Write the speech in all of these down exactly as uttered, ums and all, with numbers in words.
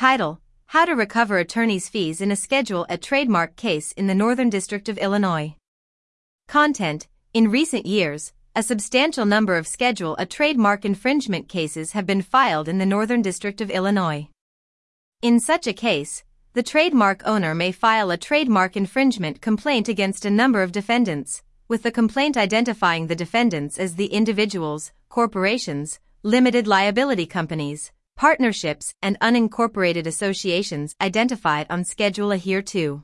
Title: How to Recover Attorney's Fees in a Schedule A Trademark Case in the Northern District of Illinois. Content: In recent years, a substantial number of Schedule A trademark infringement cases have been filed in the Northern District of Illinois. In such a case, the trademark owner may file a trademark infringement complaint against a number of defendants, with the complaint identifying the defendants as the individuals, corporations, limited liability companies, partnerships, and unincorporated associations identified on Schedule A hereto.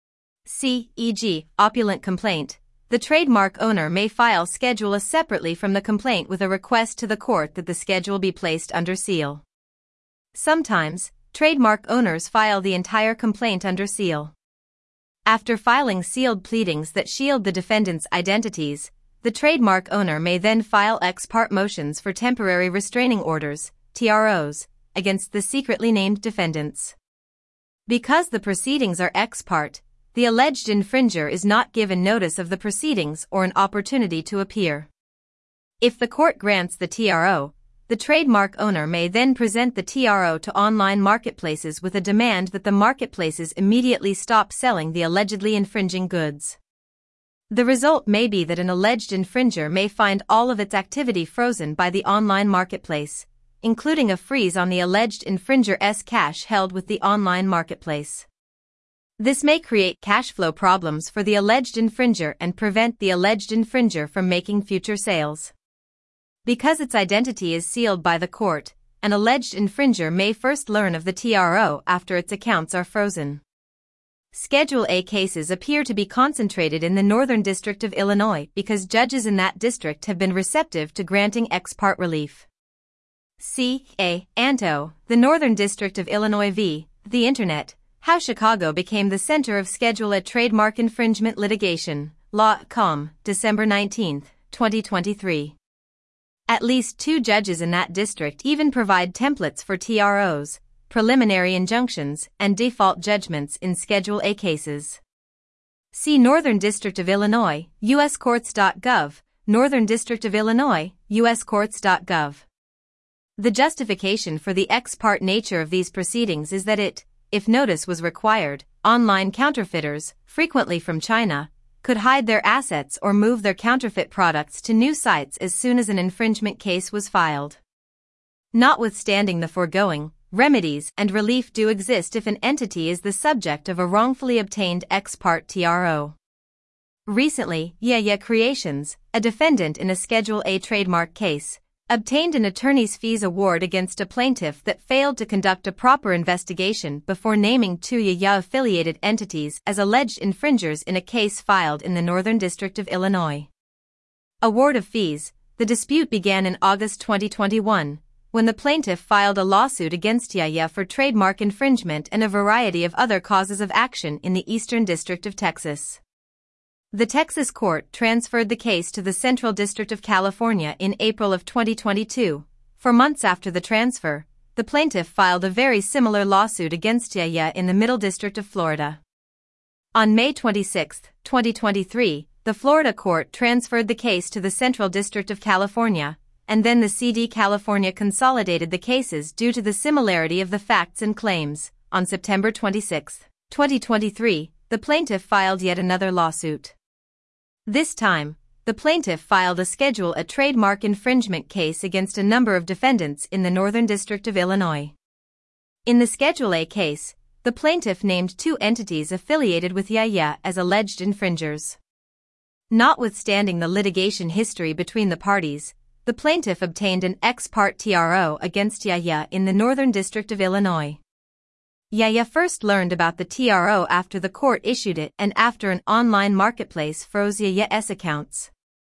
C, for example, opulent complaint. The trademark owner may file Schedule A separately from the complaint with a request to the court that the schedule be placed under seal. Sometimes, trademark owners file the entire complaint under seal. After filing sealed pleadings that shield the defendants' identities, the trademark owner may then file ex parte motions for temporary restraining orders, T R Os, against the secretly named defendants. Because the proceedings are ex parte, the alleged infringer is not given notice of the proceedings or an opportunity to appear. If the court grants the T R O, the trademark owner may then present the T R O to online marketplaces with a demand that the marketplaces immediately stop selling the allegedly infringing goods. The result may be that an alleged infringer may find all of its activity frozen by the online marketplace, including a freeze on the alleged infringer's cash held with the online marketplace. This may create cash flow problems for the alleged infringer and prevent the alleged infringer from making future sales. Because its identity is sealed by the court, an alleged infringer may first learn of the T R O after its accounts are frozen. Schedule A cases appear to be concentrated in the Northern District of Illinois because judges in that district have been receptive to granting ex parte relief. C. A. Anto, the Northern District of Illinois v. The Internet, How Chicago Became the Center of Schedule A Trademark Infringement Litigation, Law dot com, December nineteenth, twenty twenty-three. At least two judges in that district even provide templates for T R Os, preliminary injunctions, and default judgments in Schedule A cases. See Northern District of Illinois, U S courts dot gov, Northern District of Illinois, U S courts dot gov. The justification for the ex parte nature of these proceedings is that it, if notice was required, online counterfeiters, frequently from China, could hide their assets or move their counterfeit products to new sites as soon as an infringement case was filed. Notwithstanding the foregoing, remedies and relief do exist if an entity is the subject of a wrongfully obtained ex parte T R O. Recently, Yaya Creations, a defendant in a Schedule A trademark case, obtained an attorney's fees award against a plaintiff that failed to conduct a proper investigation before naming two Yaya-affiliated entities as alleged infringers in a case filed in the Northern District of Illinois. Award of fees. The dispute began in August twenty twenty-one, when the plaintiff filed a lawsuit against Yaya for trademark infringement and a variety of other causes of action in the Eastern District of Texas. The Texas court transferred the case to the Central District of California in April of twenty twenty-two. For months after the transfer, the plaintiff filed a very similar lawsuit against Yaya in the Middle District of Florida. On May twenty-sixth, twenty twenty-three, the Florida court transferred the case to the Central District of California, and then the C D California consolidated the cases due to the similarity of the facts and claims. On September twenty-sixth, twenty twenty-three, the plaintiff filed yet another lawsuit. This time, the plaintiff filed a Schedule A trademark infringement case against a number of defendants in the Northern District of Illinois. In the Schedule A case, the plaintiff named two entities affiliated with Yaya as alleged infringers. Notwithstanding the litigation history between the parties, the plaintiff obtained an ex parte T R O against Yaya in the Northern District of Illinois. Yaya first learned about the T R O after the court issued it and after an online marketplace froze Yaya's accounts.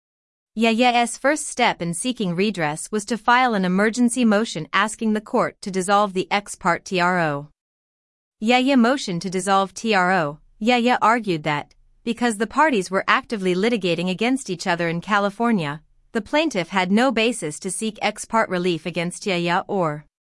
Yaya's first step in seeking redress was to file an emergency motion asking the court to dissolve the ex parte T R O. Yaya motioned to dissolve T R O. Yaya argued that, because the parties were actively litigating against each other in California, the plaintiff had no basis to seek ex parte relief against Yaya or